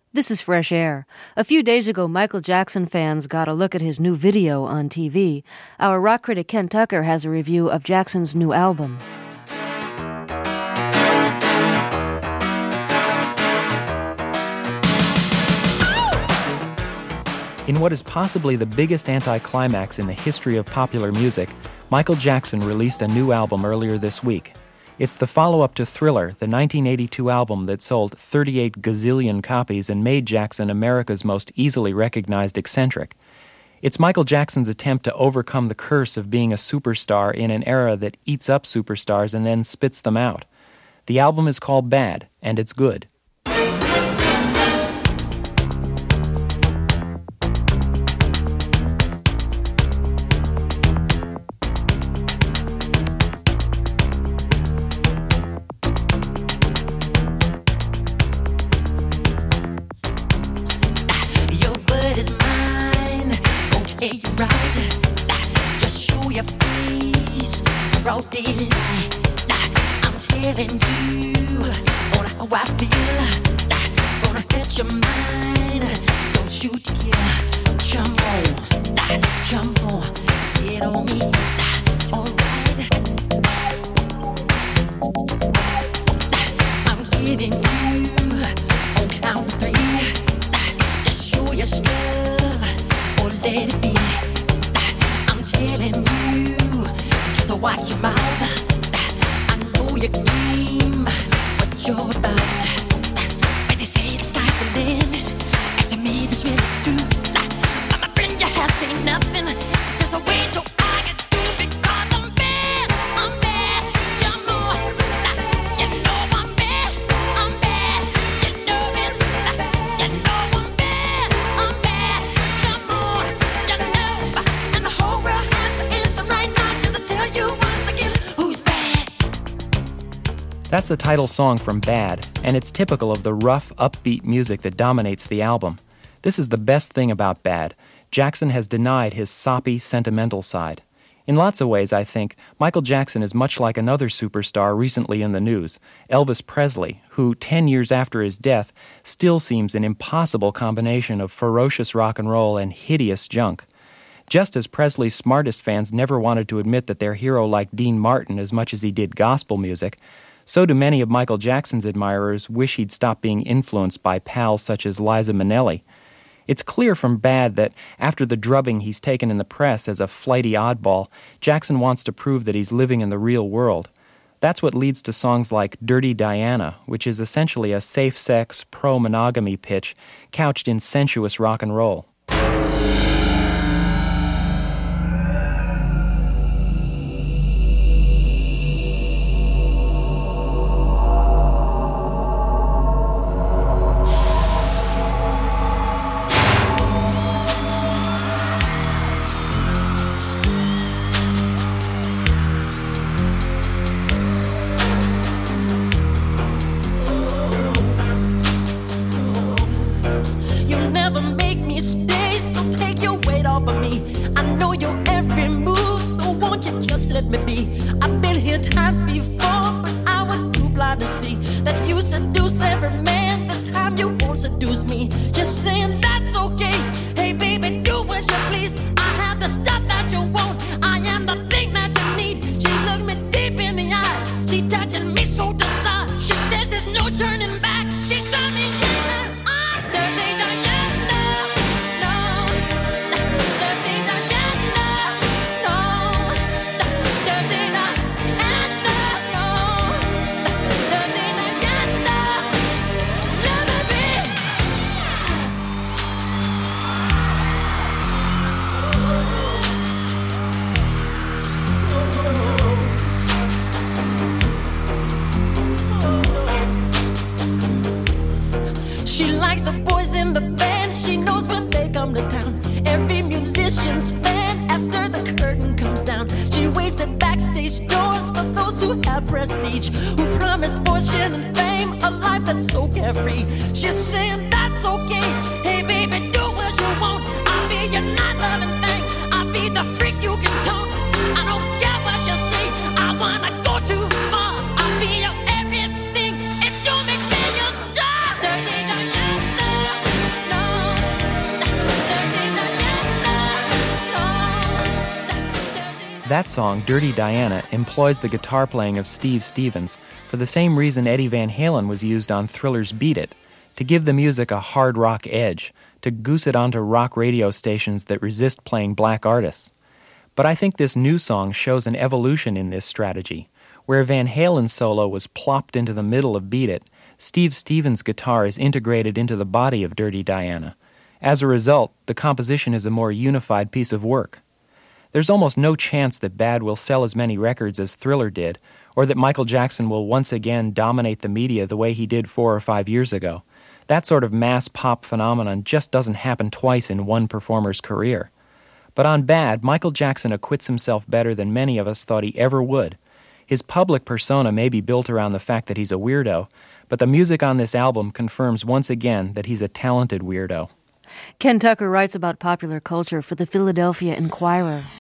This is Fresh Air. A few days ago, Michael Jackson fans got a look at his new video on TV. Our rock critic Ken Tucker has a review of Jackson's new album. In what is possibly the biggest anticlimax in the history of popular music, Michael Jackson released a new album earlier this week. It's the follow-up to Thriller, the 1982 album that sold 38 gazillion copies and made Jackson America's most easily recognized eccentric. It's Michael Jackson's attempt to overcome the curse of being a superstar in an era that eats up superstars and then spits them out. The album is called Bad, and it's good. That's the title song from Bad, and it's typical of the rough, upbeat music that dominates the album. This is the best thing about Bad. Jackson has denied his soppy, sentimental side. In lots of ways, I think, Michael Jackson is much like another superstar recently in the news, Elvis Presley, who, 10 years after his death, still seems an impossible combination of ferocious rock and roll and hideous junk. Just as Presley's smartest fans never wanted to admit that their hero liked Dean Martin as much as he did gospel music, so do many of Michael Jackson's admirers wish he'd stop being influenced by pals such as Liza Minnelli. It's clear from Bad that after the drubbing he's taken in the press as a flighty oddball, Jackson wants to prove that he's living in the real world. That's what leads to songs like Dirty Diana, which is essentially a safe-sex, pro-monogamy pitch couched in sensuous rock and roll. She's saying that's okay. Hey baby, do what you want. I'll be your night loving thing. I'll be the freak you can talk. I don't care what you say. I wanna go too far. I'll be your everything. If you make me your star. Dirty Diana. That song, Dirty Diana, employs the guitar playing of Steve Stevens for the same reason Eddie Van Halen was used on Thriller's Beat It, to give the music a hard rock edge, to goose it onto rock radio stations that resist playing black artists. But I think this new song shows an evolution in this strategy. Where Van Halen's solo was plopped into the middle of Beat It, Steve Stevens' guitar is integrated into the body of Dirty Diana. As a result, the composition is a more unified piece of work. There's almost no chance that Bad will sell as many records as Thriller did, or that Michael Jackson will once again dominate the media the way he did 4 or 5 years ago. That sort of mass pop phenomenon just doesn't happen twice in one performer's career. But on Bad, Michael Jackson acquits himself better than many of us thought he ever would. His public persona may be built around the fact that he's a weirdo, but the music on this album confirms once again that he's a talented weirdo. Ken Tucker writes about popular culture for the Philadelphia Inquirer.